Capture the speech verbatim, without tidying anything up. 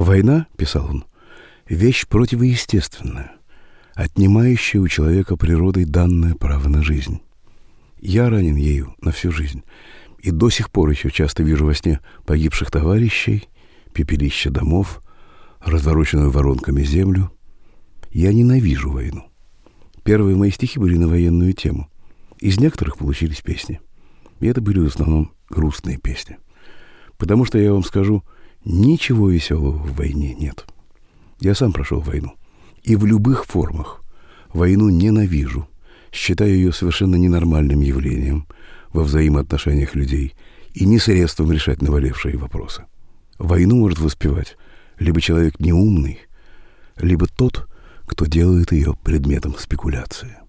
«Война, — писал он, — вещь противоестественная, отнимающая у человека природой данное право на жизнь. Я ранен ею на всю жизнь, и до сих пор еще часто вижу во сне погибших товарищей, пепелища домов, развороченную воронками землю. Я ненавижу войну. Первые мои стихи были на военную тему. Из некоторых получились песни. И это были в основном грустные песни. Потому что, я вам скажу, ничего веселого в войне нет. Я сам прошел войну. И в любых формах войну ненавижу. Считаю ее совершенно ненормальным явлением во взаимоотношениях людей и не средством решать наболевшие вопросы. Войну может воспевать либо человек неумный, либо тот, кто делает ее предметом спекуляции.